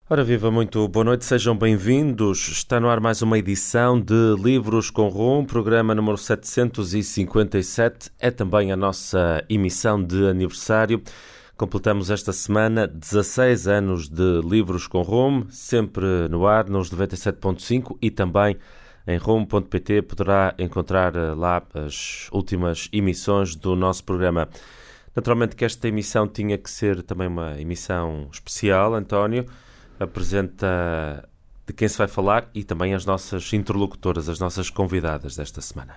Ora viva, muito boa noite, sejam bem-vindos. Está no ar mais uma edição de Livros com Rum, programa número 757. É também a nossa emissão de aniversário. Completamos esta semana 16 anos de Livros com Rum, sempre no ar, nos 97.5 e também em rum.pt poderá encontrar lá as últimas emissões do nosso programa. Naturalmente que esta emissão tinha que ser também uma emissão especial, António. Apresenta de quem se vai falar e também as nossas interlocutoras, as nossas convidadas desta semana.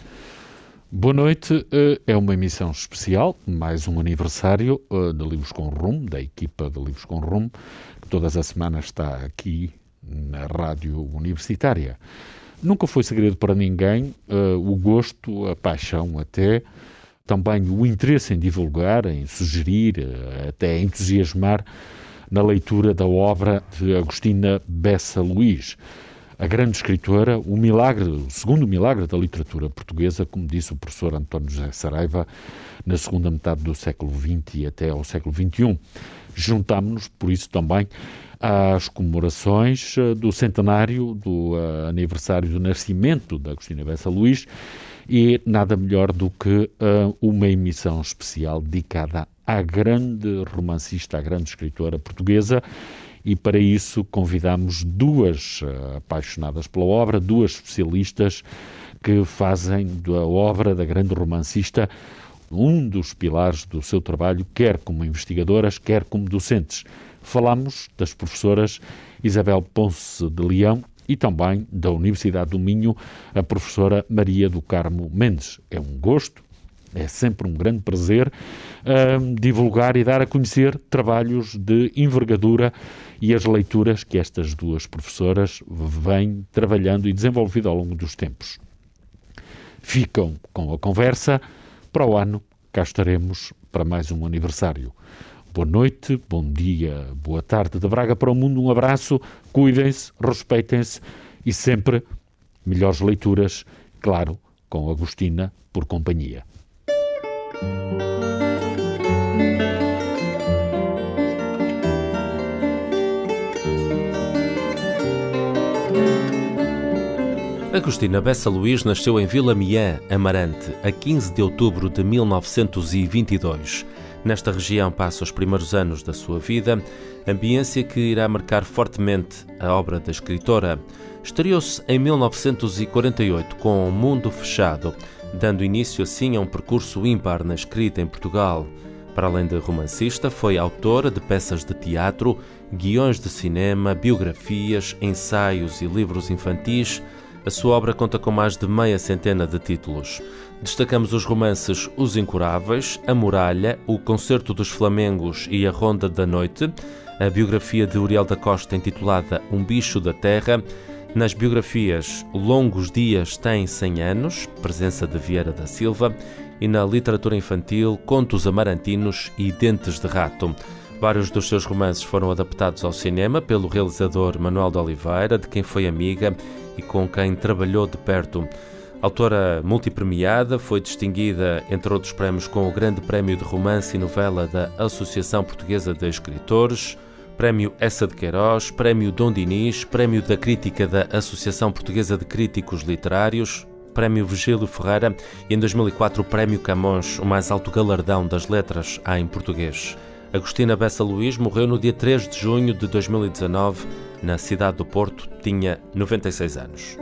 Boa noite, é uma emissão especial, mais um aniversário de Livros com Rum, da equipa de Livros com Rum, que todas as semanas está aqui na Rádio Universitária. Nunca foi segredo para ninguém o gosto, a paixão até, também o interesse em divulgar, em sugerir, até entusiasmar na leitura da obra de Agostina Bessa Luís, a grande escritora, o segundo milagre da literatura portuguesa, como disse o professor António José Saraiva, na segunda metade do século XX e até ao século XXI. Juntámos-nos, por isso, também às comemorações do centenário do aniversário do nascimento da Agostina Bessa Luís e nada melhor do que uma emissão especial dedicada à grande romancista, à grande escritora portuguesa, e para isso convidamos duas apaixonadas pela obra, duas especialistas que fazem da obra da grande romancista um dos pilares do seu trabalho, quer como investigadoras, quer como docentes. Falamos das professoras Isabel Ponce de Leão e também da Universidade do Minho, a professora Maria do Carmo Mendes. É um gosto, é sempre um grande prazer divulgar e dar a conhecer trabalhos de envergadura e as leituras que estas duas professoras vêm trabalhando e desenvolvendo ao longo dos tempos. Ficam com a conversa. Para o ano, cá estaremos para mais um aniversário. Boa noite, bom dia, boa tarde de Braga para o mundo. Um abraço, cuidem-se, respeitem-se e sempre melhores leituras, claro, com Agostina por companhia. Agostina Bessa Luís nasceu em Vila Miã, Amarante, a 15 de outubro de 1922. Nesta região passa os primeiros anos da sua vida, ambiência que irá marcar fortemente a obra da escritora. Estreou-se em 1948 com Mundo Fechado, dando início assim a um percurso ímpar na escrita em Portugal. Para além de romancista, foi autora de peças de teatro, guiões de cinema, biografias, ensaios e livros infantis. A sua obra conta com mais de meia centena de títulos. Destacamos os romances Os Incuráveis, A Muralha, O Concerto dos Flamengos e A Ronda da Noite, a biografia de Uriel da Costa intitulada Um Bicho da Terra. Nas biografias Longos Dias Tem 100 Anos, presença de Vieira da Silva, e na literatura infantil Contos Amarantinos e Dentes de Rato. Vários dos seus romances foram adaptados ao cinema pelo realizador Manuel de Oliveira, de quem foi amiga e com quem trabalhou de perto. Autora multipremiada, foi distinguida, entre outros prémios, com o Grande Prémio de Romance e Novela da Associação Portuguesa de Escritores, Prémio Essa de Queiroz, Prémio Dom Dinis, Prémio da Crítica da Associação Portuguesa de Críticos Literários, Prémio Virgílio Ferreira e, em 2004, o Prémio Camões, o mais alto galardão das letras em português. Agostina Bessa Luís morreu no dia 3 de junho de 2019, na cidade do Porto. Tinha 96 anos.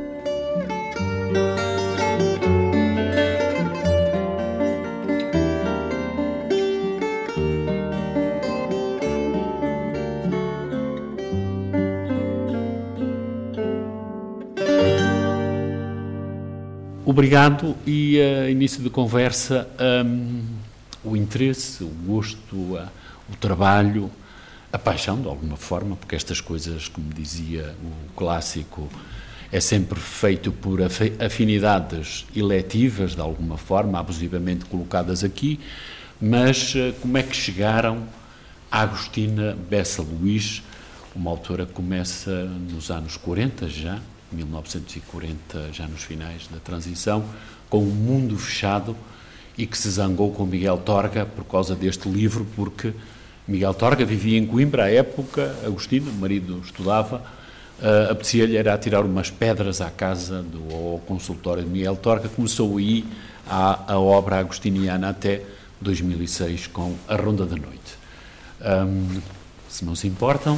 Obrigado e início de conversa, o interesse, o gosto, o trabalho, a paixão de alguma forma, porque estas coisas, como dizia o clássico, é sempre feito por afinidades eletivas de alguma forma, abusivamente colocadas aqui, mas como é que chegaram a Agostina Bessa Luís, uma autora que começa nos anos 40 já, 1940, já nos finais da transição, com O Mundo Fechado, e que se zangou com Miguel Torga por causa deste livro, porque Miguel Torga vivia em Coimbra à época, Agostinho, o marido, estudava, apetecia-lhe era atirar umas pedras à casa ao consultório de Miguel Torga. Começou aí a obra agostiniana até 2006 com A Ronda da Noite. Se não se importam,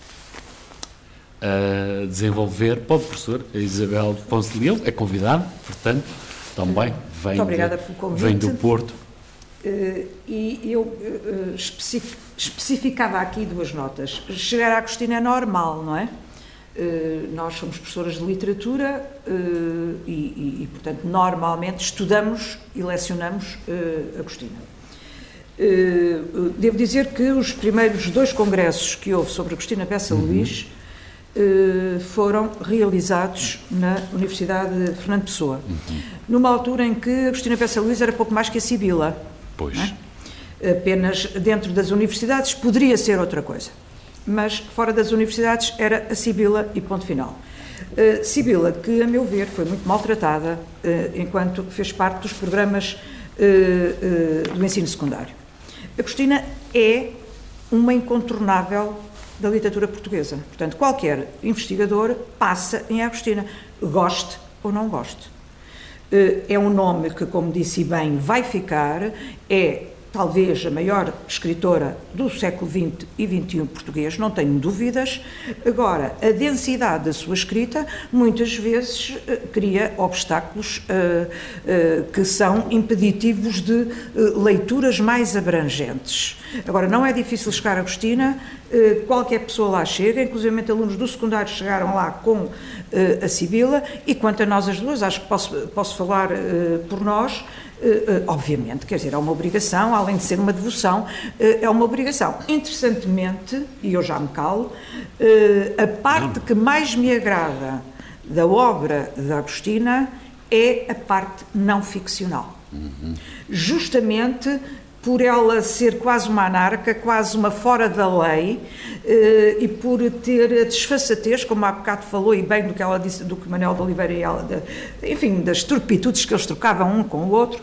desenvolver, pode, professor, a Isabel Ponce de Leão é convidada, portanto, também vem do Porto. E eu especificava aqui 2 notas. Chegar à Agostina é normal, não é? Nós somos professoras de literatura e, portanto, normalmente estudamos e lecionamos Agostina. Devo dizer que os primeiros 2 congressos que houve sobre Agostina Bessa Luís foram realizados na Universidade de Fernando Pessoa, numa altura em que Agostina Bessa Luís era pouco mais que a Sibila. Pois. É? Apenas dentro das universidades poderia ser outra coisa, mas fora das universidades era a Sibila e ponto final. Sibila, que a meu ver foi muito maltratada enquanto fez parte dos programas do ensino secundário. Agostina é uma incontornável da literatura portuguesa. Portanto, qualquer investigador passa em Agostina, goste ou não goste. É um nome que, como disse bem, vai ficar, é talvez a maior escritora do século XX e XXI português, não tenho dúvidas. Agora, a densidade da sua escrita muitas vezes cria obstáculos que são impeditivos de leituras mais abrangentes. Agora, não é difícil chegar a Agostina, qualquer pessoa lá chega, inclusive alunos do secundário chegaram lá com a Sibila, e quanto a nós as duas, acho que posso falar por nós. Obviamente, quer dizer, é uma obrigação, além de ser uma devoção, é uma obrigação. Interessantemente, e eu já me calo, a parte que mais me agrada da obra da Agostina é a parte não ficcional. Justamente por ela ser quase uma anarca, quase uma fora da lei, e por ter a desfaçatez, como há bocado falou, e bem do que ela disse, do que Manuel de Oliveira e ela, enfim, das turpitudes que eles trocavam um com o outro,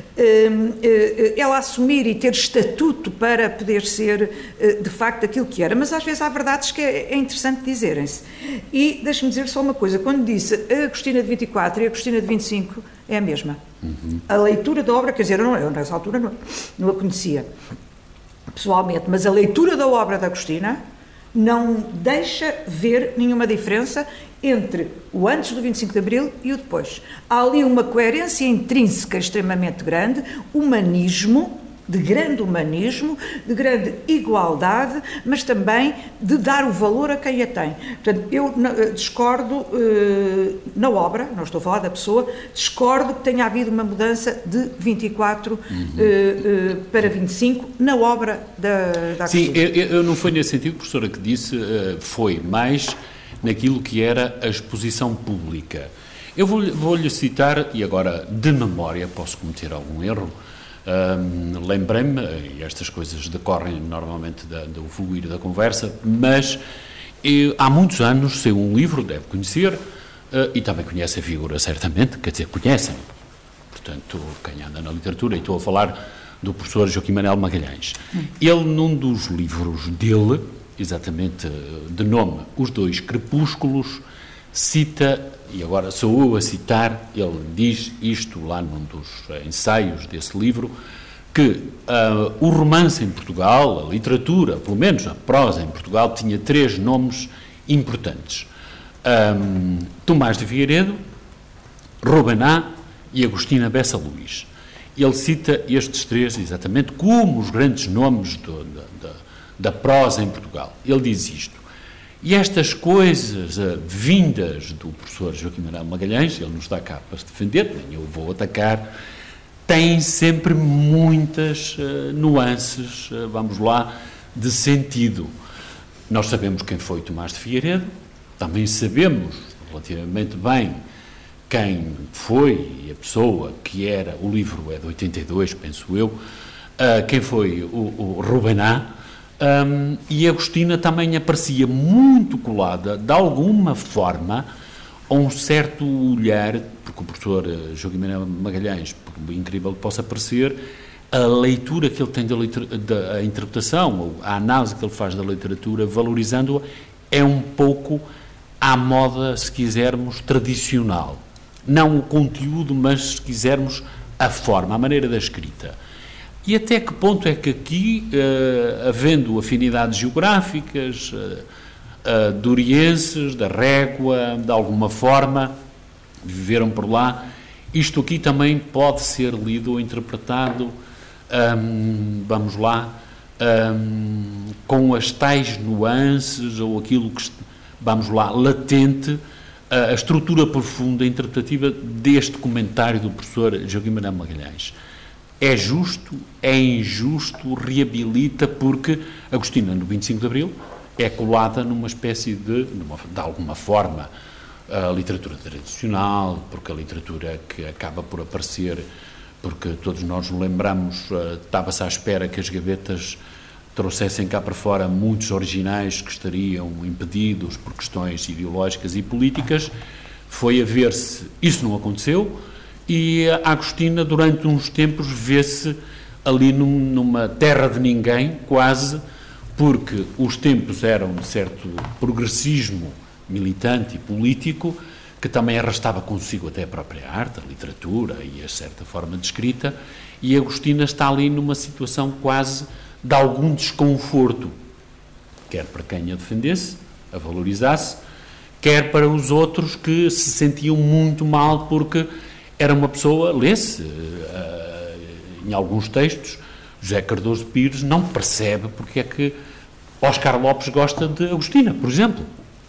ela assumir e ter estatuto para poder ser, de facto, aquilo que era. Mas às vezes há verdades que é interessante dizerem-se. E deixe-me dizer só uma coisa, quando disse a Agostina de 24 e a Agostina de 25, é a mesma. A leitura da obra, quer dizer, eu nessa altura não a conhecia pessoalmente, mas a leitura da obra da Agostina não deixa ver nenhuma diferença entre o antes do 25 de Abril e o depois. Há ali uma coerência intrínseca extremamente grande, humanismo, de grande igualdade, mas também de dar o valor a quem a tem. Portanto, eu discordo na obra, não estou a falar da pessoa, discordo que tenha havido uma mudança de 24 para 25 na obra da Sim, eu não foi nesse sentido, professora, que disse, foi mais naquilo que era a exposição pública. Eu vou-lhe citar, e agora de memória posso cometer algum erro, lembrei-me, e estas coisas decorrem normalmente do fluir da conversa, mas há muitos anos saiu um livro, deve conhecer, e também conhece a figura, certamente, quer dizer, conhecem, portanto, quem anda na literatura, e estou a falar do professor Joaquim Manuel Magalhães. Ele, num dos livros dele, exatamente de nome Os Dois Crepúsculos, cita, e agora sou eu a citar, ele diz isto lá num dos ensaios desse livro, que o romance em Portugal, a literatura, pelo menos a prosa em Portugal, tinha 3 nomes importantes. Tomás de Figueiredo, Robená e Agostina Bessa Luís. Ele cita estes 3 exatamente como os grandes nomes da prosa em Portugal. Ele diz isto. E estas coisas vindas do professor Joaquim Manuel Magalhães, ele não está cá para se defender, nem eu vou atacar, têm sempre muitas nuances, vamos lá, de sentido. Nós sabemos quem foi Tomás de Figueiredo, também sabemos relativamente bem quem foi a pessoa que era, o livro é de 82, penso eu, quem foi o Robená. E a Agostina também aparecia muito colada, de alguma forma, a um certo olhar, porque o professor Joaquim Manuel Magalhães, por incrível que possa parecer, a leitura que ele tem da interpretação, ou a análise que ele faz da literatura, valorizando-a, é um pouco à moda, se quisermos, tradicional. Não o conteúdo, mas, se quisermos, a forma, a maneira da escrita. E até que ponto é que aqui, havendo afinidades geográficas, durienses, da Régua, de alguma forma, viveram por lá, isto aqui também pode ser lido ou interpretado, vamos lá, com as tais nuances ou aquilo que, vamos lá, latente, a estrutura profunda interpretativa deste comentário do professor Joaquim Manuel Magalhães. É justo, é injusto, reabilita, porque Agostina, no 25 de Abril, é colada numa espécie de alguma forma, a literatura tradicional, porque a literatura que acaba por aparecer, porque todos nós nos lembramos, estava-se à espera que as gavetas trouxessem cá para fora muitos originais que estariam impedidos por questões ideológicas e políticas, foi a ver-se, isso não aconteceu, e a Agostina, durante uns tempos, vê-se ali numa terra de ninguém, quase, porque os tempos eram de certo progressismo militante e político, que também arrastava consigo até a própria arte, a literatura e a certa forma de escrita, e Agostina está ali numa situação quase de algum desconforto, quer para quem a defendesse, a valorizasse, quer para os outros que se sentiam muito mal porque era uma pessoa, lê-se em alguns textos, José Cardoso Pires não percebe porque é que Oscar Lopes gosta de Agostina, por exemplo.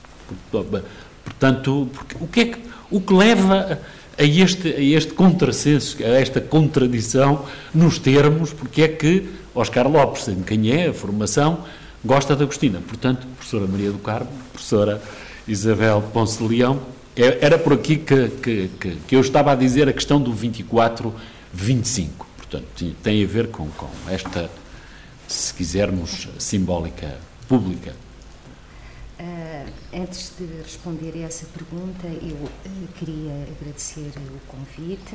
Portanto, o que leva a este contrassenso, a esta contradição nos termos, porque é que Oscar Lopes, sendo quem é, a formação, gosta de Agostina. Portanto, professora Maria do Carmo, professora Isabel Ponce de Leão, era por aqui que eu estava a dizer a questão do 24-25. Portanto, tem a ver com esta, se quisermos, simbólica pública. Antes de responder a essa pergunta, eu queria agradecer o convite.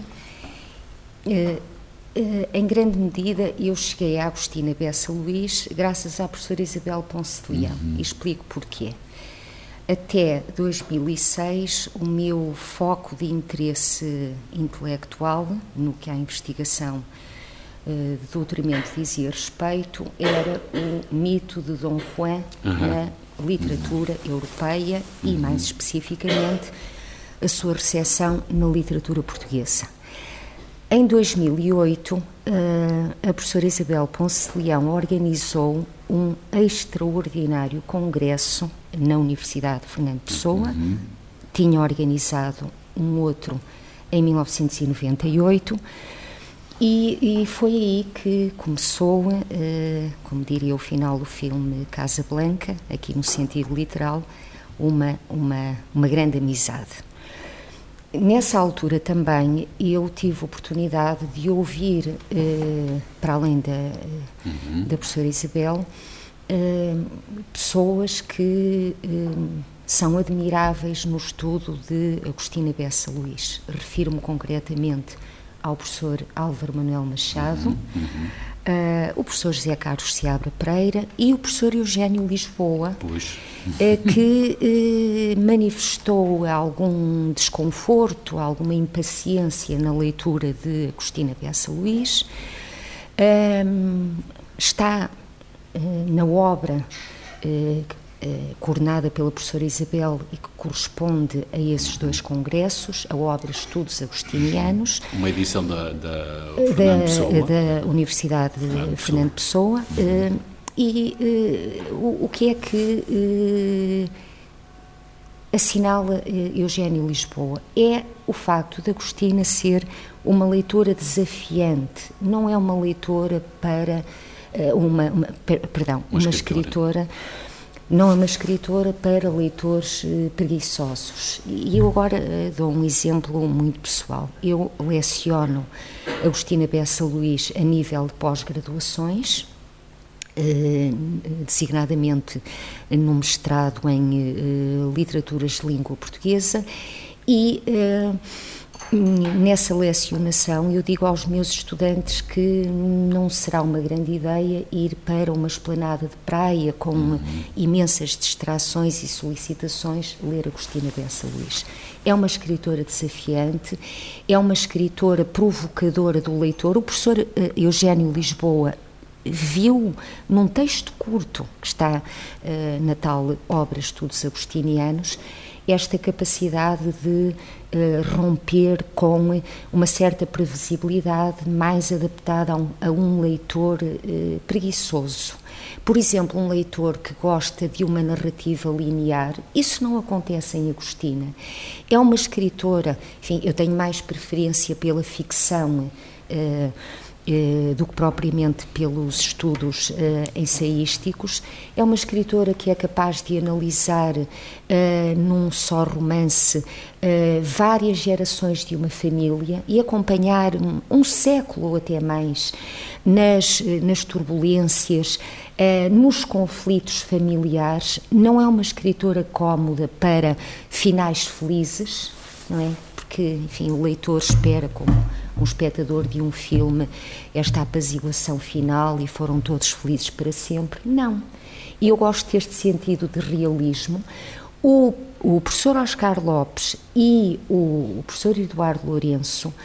Em grande medida, eu cheguei a Agostina Bessa Luís graças à professora Isabel Ponce de Leão. E explico porquê. Até 2006, o meu foco de interesse intelectual, no que à investigação de doutoramento dizia respeito, era o mito de Dom Juan na literatura europeia e, mais especificamente, a sua recepção na literatura portuguesa. Em 2008, a professora Isabel Ponce de Leão organizou um extraordinário congresso na Universidade de Fernando Pessoa, tinha organizado um outro em 1998, e foi aí que começou, como diria o final do filme Casablanca, aqui no sentido literal, uma grande amizade. Nessa altura também eu tive a oportunidade de ouvir, para além da professora Isabel, pessoas que são admiráveis no estudo de Agostina Bessa Luís. Refiro-me concretamente ao professor Álvaro Manuel Machado, o professor José Carlos Seabra Pereira e o professor Eugénio Lisboa, que manifestou algum desconforto, alguma impaciência na leitura de Agostina Bessa Luís. Está na obra coordenada pela professora Isabel e que corresponde a esses dois congressos, a obra Estudos Agostinianos. Uma edição da Universidade de Fernando Pessoa. O que é que assinala Eugénio Lisboa? É o facto de Agostina ser uma leitora desafiante, não é uma leitora para uma escritora. Não é uma escritora para leitores preguiçosos. E eu agora dou um exemplo muito pessoal. Eu leciono Agostina Bessa Luís a nível de pós-graduações, designadamente no mestrado em Literaturas de Língua Portuguesa, e nessa lecionação, eu digo aos meus estudantes que não será uma grande ideia ir para uma esplanada de praia com imensas distrações e solicitações, ler Agostina Bessa Luís. É uma escritora desafiante, é uma escritora provocadora do leitor. O professor Eugénio Lisboa viu num texto curto que está na tal obra Estudos Agostinianos esta capacidade de romper com uma certa previsibilidade mais adaptada a um leitor preguiçoso. Por exemplo, um leitor que gosta de uma narrativa linear, isso não acontece em Agostina. É uma escritora, enfim, eu tenho mais preferência pela ficção do que propriamente pelos estudos ensaísticos. É uma escritora que é capaz de analisar num só romance várias gerações de uma família e acompanhar um século ou até mais nas turbulências, nos conflitos familiares. Não é uma escritora cómoda para finais felizes, não é? Porque, enfim, o leitor espera, como um espectador de um filme, esta apaziguação final e foram todos felizes para sempre. Não. E eu gosto deste sentido de realismo. O professor Oscar Lopes e o professor Eduardo Lourenço,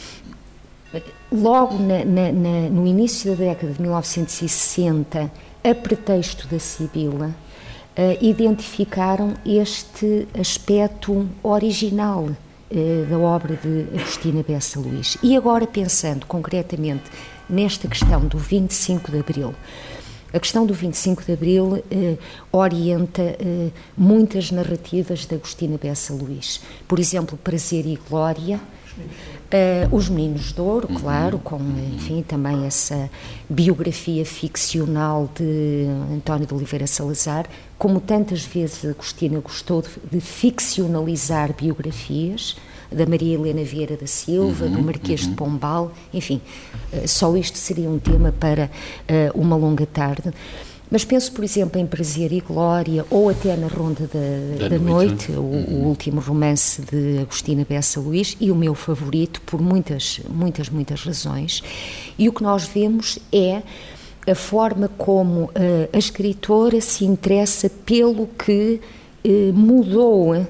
logo no início da década de 1960, a pretexto da Sibila, identificaram este aspecto original da obra de Agostina Bessa Luís. E agora, pensando concretamente nesta questão do 25 de Abril, a questão do 25 de Abril orienta muitas narrativas de Agostina Bessa Luís. Por exemplo, Prazer e Glória, Os Meninos de Ouro, claro, com, enfim, também essa biografia ficcional de António de Oliveira Salazar, como tantas vezes Agostina gostou de ficcionalizar biografias, da Maria Helena Vieira da Silva, do Marquês de Pombal, enfim, só isto seria um tema para uma longa tarde. Mas penso, por exemplo, em Prazer e Glória, ou até na Ronda da Noite, o último romance de Agostina Bessa Luís, e o meu favorito, por muitas razões. E o que nós vemos é a forma como a escritora se interessa pelo que mudou,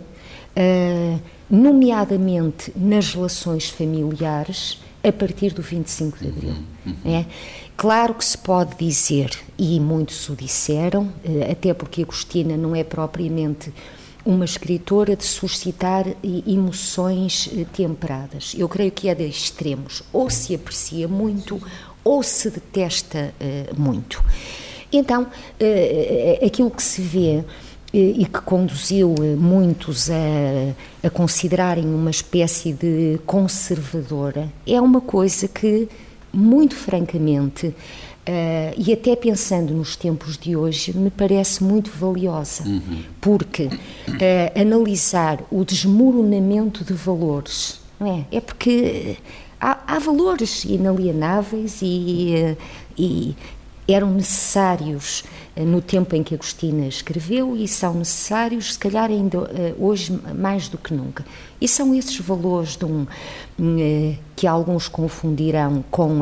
nomeadamente nas relações familiares, a partir do 25 de Abril. É? Claro que se pode dizer, e muitos o disseram, até porque Agostina não é propriamente uma escritora de suscitar emoções temperadas. Eu creio que é de extremos. Ou se aprecia muito, ou se detesta muito. Então, aquilo que se vê e que conduziu muitos a considerarem uma espécie de conservadora, é uma coisa que, muito francamente, e até pensando nos tempos de hoje, me parece muito valiosa, porque analisar o desmoronamento de valores, não é? É porque há valores inalienáveis e eram necessários no tempo em que Agostina escreveu e são necessários, se calhar, ainda hoje mais do que nunca. E são esses valores que alguns confundirão com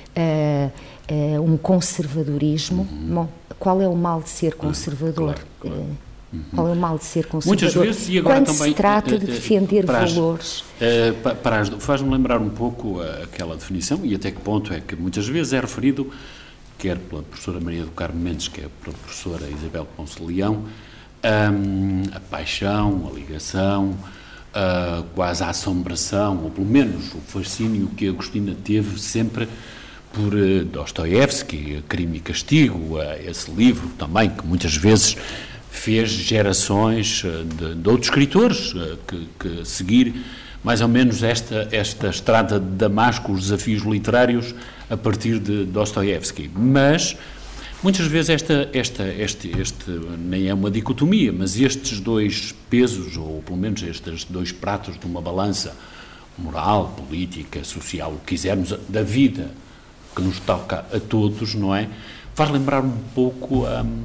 um conservadorismo. Bom, qual é o mal de ser conservador? Claro. Qual é o mal de ser conservador? Muitas vezes, e agora quando também, se trata de defender valores. Faz-me lembrar um pouco aquela definição, e até que ponto é que muitas vezes é referido, quer pela professora Maria do Carmo Mendes, quer pela professora Isabel Ponce de Leão, a paixão, a ligação, quase a assombração, ou pelo menos o fascínio que Agostina teve sempre por Dostoiévski, Crime e Castigo, esse livro também que muitas vezes fez gerações de outros escritores que seguir mais ou menos esta estrada de Damasco, os desafios literários a partir de Dostoiévski. Mas muitas vezes este nem é uma dicotomia, mas estes dois pesos, ou pelo menos estes dois pratos de uma balança moral, política, social, o que quisermos, da vida que nos toca a todos, não é? Faz lembrar um pouco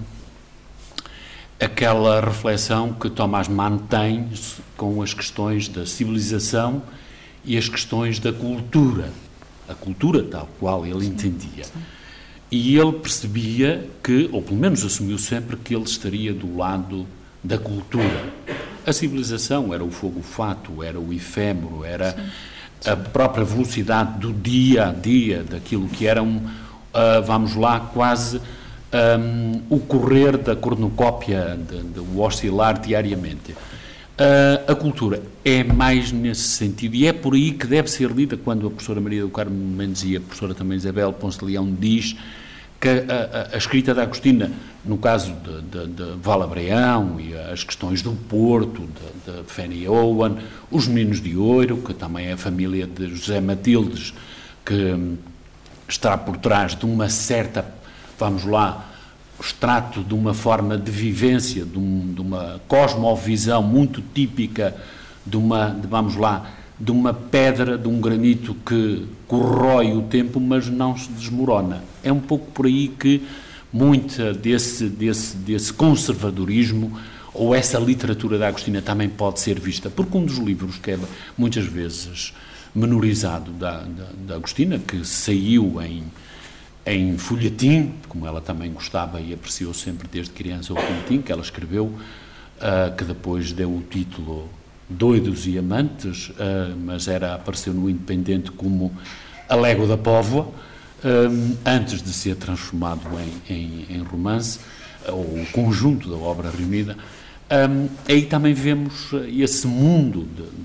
aquela reflexão que Thomas Mann tem com as questões da civilização e as questões da cultura, a cultura tal qual ele entendia. E ele percebia que, ou pelo menos assumiu sempre, que ele estaria do lado da cultura. A civilização era o fogo-fato, era o efêmero, era a própria velocidade do dia a dia, daquilo que era vamos lá, quase o correr da cornucópia, o oscilar diariamente. A cultura é mais nesse sentido, e é por aí que deve ser lida quando a professora Maria do Carmo Mendes e a professora também Isabel Ponce de Leão diz que a escrita da Agostina, no caso de Valabreão e as questões do Porto, de Fanny Owen, os Meninos de Ouro, que também é a família de José Matildes, que está por trás de uma certa, vamos lá, extrato de uma forma de vivência, de uma cosmovisão muito típica de uma pedra, de um granito que corrói o tempo, mas não se desmorona. É um pouco por aí que muita desse conservadorismo ou essa literatura da Agostina também pode ser vista, porque um dos livros que é muitas vezes menorizado da Agostina, que saiu em folhetim, como ela também gostava e apreciou sempre desde criança o folhetim que ela escreveu, que depois deu o título Doidos e Amantes, mas apareceu no Independente como A Légua da Póvoa, antes de ser transformado em romance, ou o conjunto da obra reunida. Aí também vemos esse mundo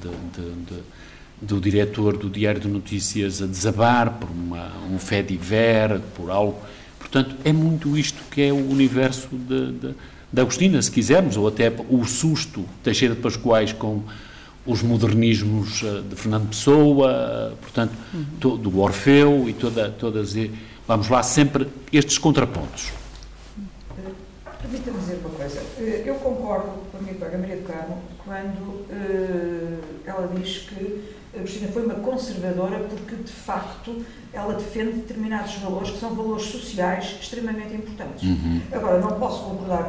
do diretor do Diário de Notícias a desabar por um fait divers, por algo. Portanto, é muito isto que é o universo da Agostina, se quisermos, ou até o susto Teixeira de Pascoais com os modernismos de Fernando Pessoa, portanto, do Orfeu e todas, vamos lá, sempre estes contrapontos. Permita-me dizer uma coisa. Eu concordo com a minha colega Maria do Carmo quando ela diz que a Agostina foi uma conservadora porque, de facto, ela defende determinados valores que são valores sociais extremamente importantes. Agora, não posso concordar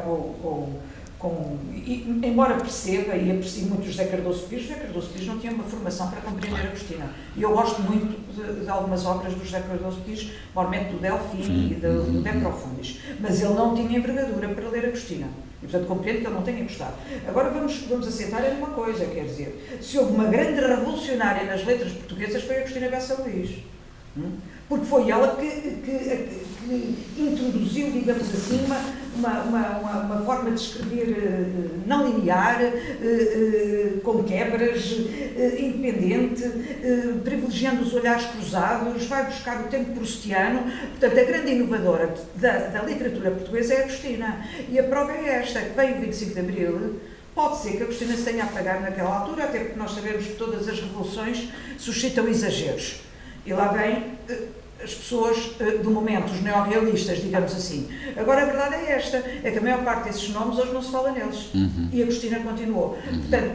embora perceba e aprecie muito José Cardoso Pires não tinha uma formação para compreender a Agostina. E eu gosto muito de algumas obras do José Cardoso Pires, normalmente do Delfim e do De Profundis, mas ele não tinha envergadura para ler a Agostina. E, portanto, compreendo que ele não tenha gostado. Agora vamos aceitar uma coisa, quer dizer, se houve uma grande revolucionária nas letras portuguesas foi a Agostina Bessa Luís. Porque foi ela que introduziu, digamos assim, uma forma de escrever não linear, com quebras, independente, privilegiando os olhares cruzados, vai buscar o tempo proustiano. Portanto, a grande inovadora da literatura portuguesa é a Agostina. E a prova é esta, que vem o 25 de Abril. Pode ser que a Agostina se tenha apagado naquela altura, até porque nós sabemos que todas as revoluções suscitam exageros. E lá vem as pessoas do momento, os neorrealistas, digamos assim. Agora, a verdade é esta, é que a maior parte desses nomes hoje não se fala neles. E a Agostina continuou. Portanto,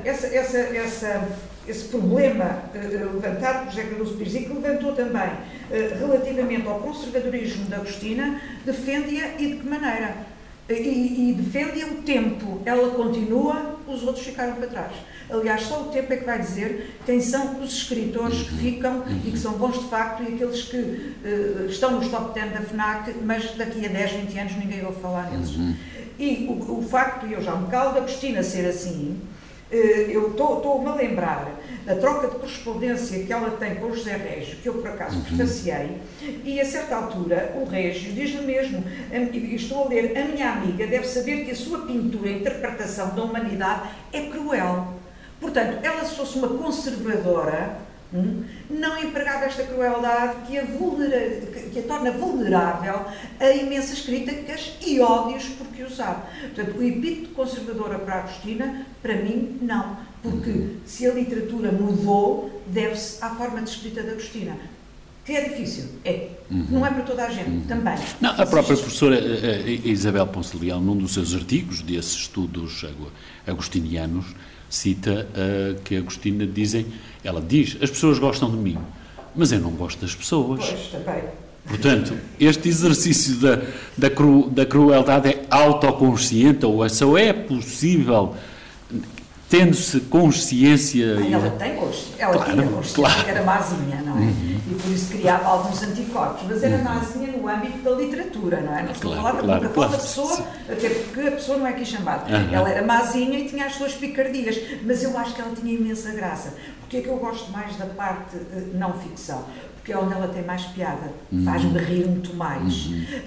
esse problema levantado por José Cardoso Pires e que levantou também relativamente ao conservadorismo da Agostina, defende-a e de que maneira? E defende o tempo, ela continua, os outros ficaram para trás. Aliás, só o tempo é que vai dizer quem são os escritores que ficam e que são bons de facto e aqueles que estão nos top 10 da FNAC, mas daqui a 10, 20 anos ninguém ouve falar neles. E o facto, e eu já me calo da Agostina ser assim, eu estou-me a lembrar da troca de correspondência que ela tem com o José Régio, que eu por acaso prefaciei, e a certa altura o Régio diz-lhe mesmo, e estou a ler, a minha amiga deve saber que a sua pintura, a interpretação da humanidade é cruel. Portanto, ela se fosse uma conservadora, não empregava esta crueldade que a torna vulnerável a imensas críticas e ódios porque o sabe. Portanto, o epíteto conservadora para a Agostina, para mim, não. Porque se a literatura mudou, deve-se à forma de escrita da Agostina. Que é difícil, não é para toda a gente, também. Não, a própria professora Isabel Ponce de Leão, num dos seus artigos desses estudos agostinianos, cita que a Agostina ela diz, as pessoas gostam de mim, mas eu não gosto das pessoas. Pois, também. Portanto, este exercício da crueldade é autoconsciente, ou só é possível tendo-se consciência... Ela tem consciência, ela tinha consciência que era mazinha, não é? E por isso criava alguns anticorpos, mas era mazinha no âmbito da literatura, não é? Não estou a falar da boca da pessoa, até porque a pessoa não é aqui chamada. Ela era mazinha e tinha as suas picardias, mas eu acho que ela tinha imensa graça. Porque é que eu gosto mais da parte não ficção? Porque é onde ela tem mais piada, faz-me rir muito mais.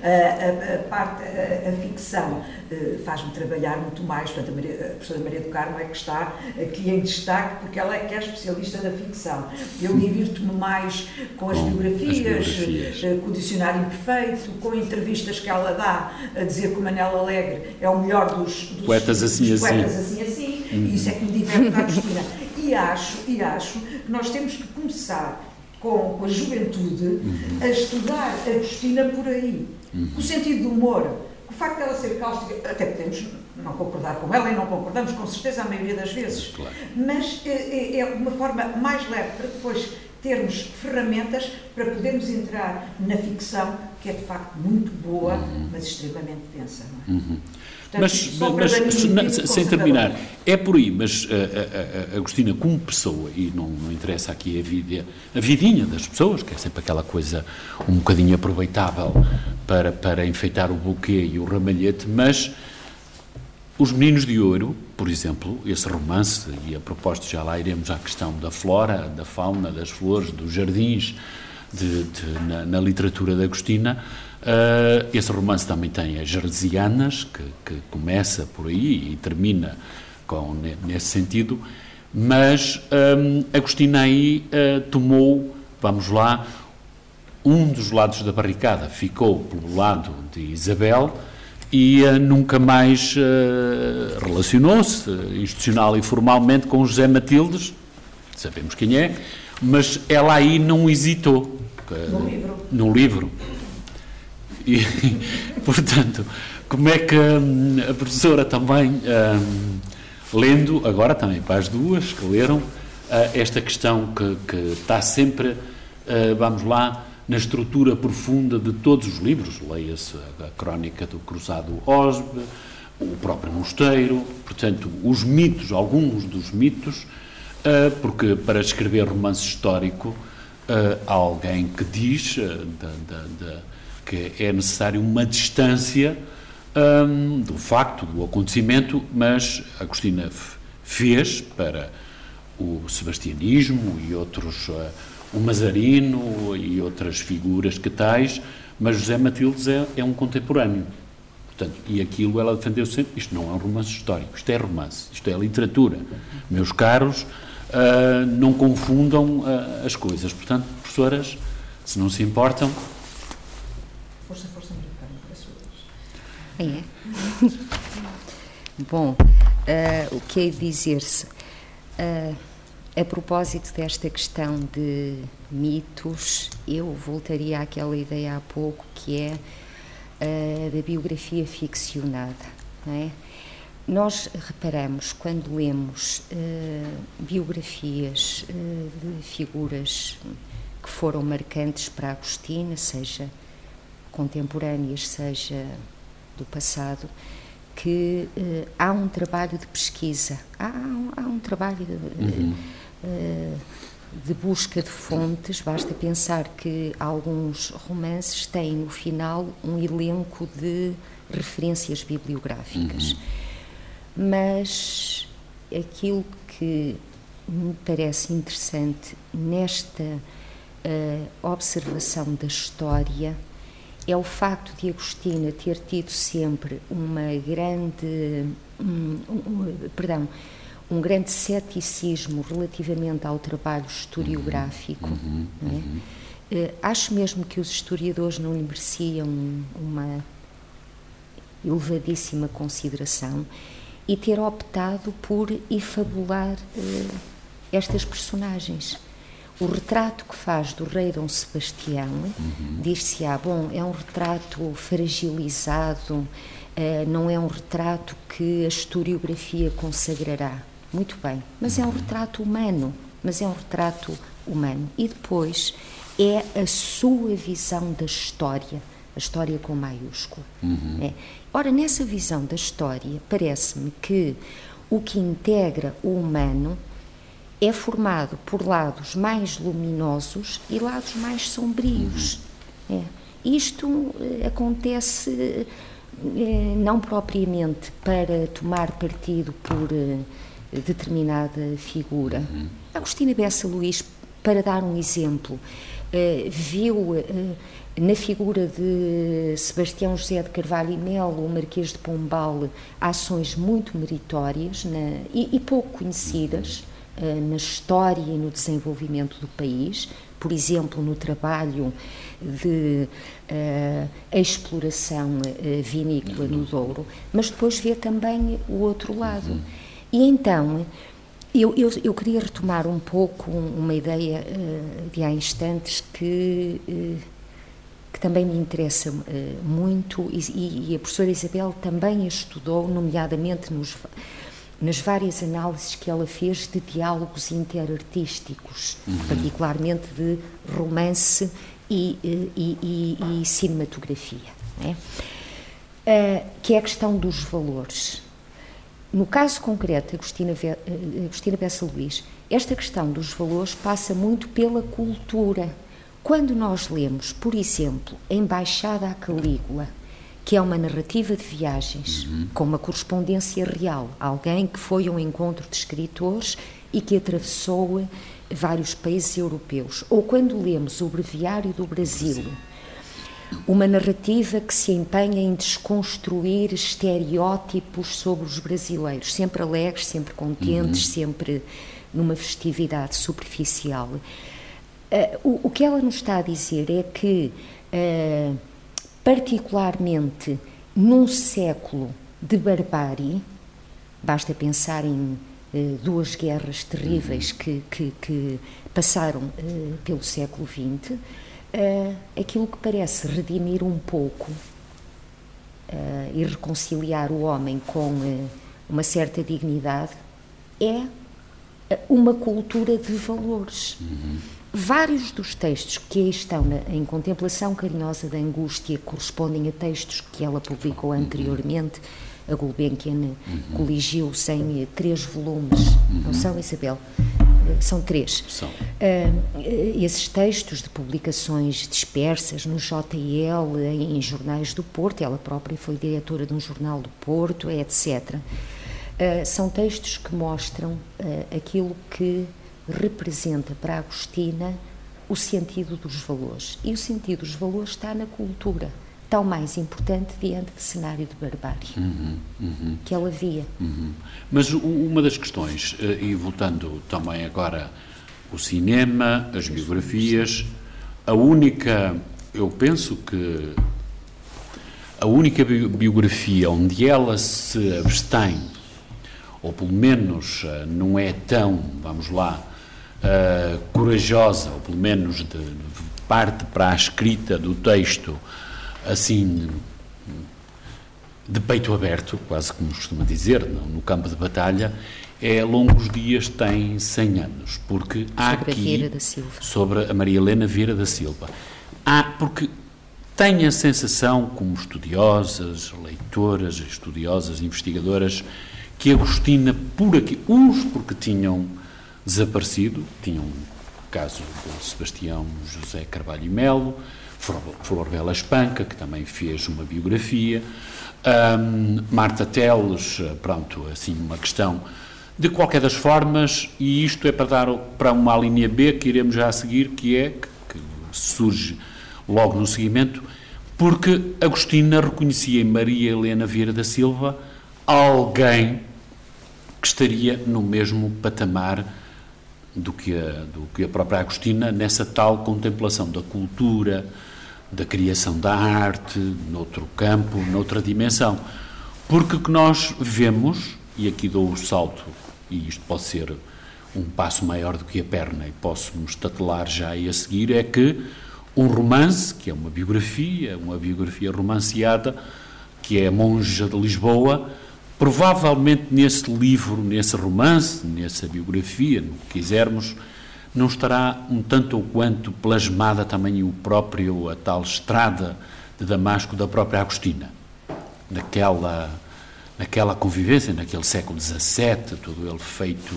A ficção faz-me trabalhar muito mais. Portanto, a professora Maria do Carmo é que está aqui em destaque, porque ela é que é especialista da ficção. Eu divirto-me mais com as biografias, com o dicionário imperfeito, com entrevistas que ela dá a dizer que o Manel Alegre é o melhor dos poetas assim. E isso é que me diverte na Agostina. E acho que nós temos que começar com a juventude a estudar a Agostina por aí. O sentido do humor, o facto de ela ser cáustica, até podemos não concordar com ela e não concordamos com certeza a maioria das vezes, claro. Mas é uma forma mais leve para depois termos ferramentas para podermos entrar na ficção, que é de facto muito boa, mas extremamente densa, não é? Portanto, mas sem terminar, é por aí, mas a Agostina como pessoa, e não interessa aqui a vidinha das pessoas, que é sempre aquela coisa um bocadinho aproveitável para enfeitar o buquê e o ramalhete, mas Os Meninos de Ouro, por exemplo, esse romance, e a propósito já lá iremos à questão da flora, da fauna, das flores, dos jardins, na literatura da Agostina, esse romance também tem as Jarzianas, que começa por aí e termina nesse sentido, mas Agostina aí tomou, vamos lá, um dos lados da barricada, ficou pelo lado de Isabel e nunca mais relacionou-se institucional e formalmente com José Matildes, sabemos quem é, mas ela aí não hesitou no livro. E, portanto, como é que a professora também, lendo, agora também para as duas que leram, esta questão que está sempre, vamos lá, na estrutura profunda de todos os livros, leia-se a Crónica do Cruzado Osbe, o próprio Mosteiro, portanto, os mitos, alguns dos mitos, porque para escrever romance histórico há alguém que diz que é necessário uma distância do facto, do acontecimento, mas Agostina fez para o sebastianismo e outros, o Mazarino e outras figuras que tais, mas José Matildes é um contemporâneo. Portanto, e aquilo ela defendeu sempre, isto não é um romance histórico, isto é romance, isto é literatura. Meus caros, não confundam as coisas. Portanto, professoras, se não se importam... Força, americana, para as suas. Bom, o que é dizer-se? A propósito desta questão de mitos, eu voltaria àquela ideia há pouco, que é da biografia ficcionada, não é? Nós reparamos, quando lemos biografias de figuras que foram marcantes para Agostina, seja contemporâneas, seja do passado, que há um trabalho de pesquisa, há um trabalho de busca de fontes. Basta pensar que alguns romances têm no final um elenco de referências bibliográficas. Mas aquilo que me parece interessante nesta observação da história é o facto de Agostina ter tido sempre um grande ceticismo relativamente ao trabalho historiográfico. Não é? Acho mesmo que os historiadores não lhe mereciam uma elevadíssima consideração, e ter optado por efabular estas personagens. O retrato que faz do rei Dom Sebastião, diz-se-á, bom, é um retrato fragilizado, não é um retrato que a historiografia consagrará. Muito bem, mas é um retrato humano, E depois é a sua visão da história, a história com maiúsculo. Ora, nessa visão da história, parece-me que o que integra o humano é formado por lados mais luminosos e lados mais sombrios. Isto acontece não propriamente para tomar partido por determinada figura. Agostina Bessa Luís, para dar um exemplo, viu na figura de Sebastião José de Carvalho e Melo, o Marquês de Pombal, ações muito meritórias e pouco conhecidas na história e no desenvolvimento do país, por exemplo, no trabalho de exploração vinícola no Douro, mas depois vê também o outro lado. E então, eu queria retomar um pouco uma ideia de há instantes que também me interessa muito, e a professora Isabel também a estudou, nomeadamente nas várias análises que ela fez de diálogos interartísticos, particularmente de romance e cinematografia, que é a questão dos valores. No caso concreto de Agostina Bessa Luís, esta questão dos valores passa muito pela cultura. Quando nós lemos, por exemplo, a Embaixada à Calígula, que é uma narrativa de viagens, com uma correspondência real, alguém que foi a um encontro de escritores e que atravessou vários países europeus. Ou quando lemos o Breviário do Brasil, uma narrativa que se empenha em desconstruir estereótipos sobre os brasileiros, sempre alegres, sempre contentes, sempre numa festividade superficial. O que ela nos está a dizer é que, particularmente num século de barbárie, basta pensar em duas guerras terríveis que passaram pelo século XX, aquilo que parece redimir um pouco e reconciliar o homem com uma certa dignidade é uma cultura de valores. Vários dos textos que aí estão em Contemplação Carinhosa da Angústia correspondem a textos que ela publicou anteriormente. A Gulbenkian coligiu-se em 3 volumes, não são, Isabel? São 3. São. Esses textos de publicações dispersas no JL, em jornais do Porto, ela própria foi diretora de um jornal do Porto, etc. São textos que mostram aquilo que representa para a Agostina o sentido dos valores. E o sentido dos valores está na cultura, tão mais importante diante de cenário de barbárie que ela via. Mas uma das questões, e voltando também agora o cinema, as biografias, eu penso que a única biografia onde ela se abstém, ou pelo menos não é tão, vamos lá, corajosa, ou pelo menos de parte para a escrita do texto, assim, de peito aberto, quase como costuma dizer, no campo de batalha, é Longos Dias Tem 100 Anos, porque há sobre aqui... a Vieira da Silva. Sobre a Maria Helena Vieira da Silva. Porque tenho a sensação, como estudiosas, leitoras, estudiosas, investigadoras, que Agostina, por aqui, uns porque tinham desaparecido, tinham o caso de Sebastião José Carvalho e Melo, Flor Bela Espanca, que também fez uma biografia, Marta Teles, pronto, assim, uma questão. De qualquer das formas, e isto é para dar para uma linha B que iremos já a seguir, que surge logo no seguimento, porque Agostina reconhecia em Maria Helena Vieira da Silva alguém que estaria no mesmo patamar do que a própria Agostina, nessa tal contemplação da cultura, da criação da arte, noutro campo, noutra dimensão. Porque o que nós vemos, e aqui dou o salto, e isto pode ser um passo maior do que a perna, e posso-me estatelar já aí a seguir, é que um romance, que é uma biografia romanceada, que é a Monja de Lisboa, provavelmente nesse livro, nesse romance, nessa biografia, no que quisermos, não estará um tanto ou quanto plasmada também a tal estrada de Damasco da própria Agostina, naquela convivência, naquele século XVII, todo ele feito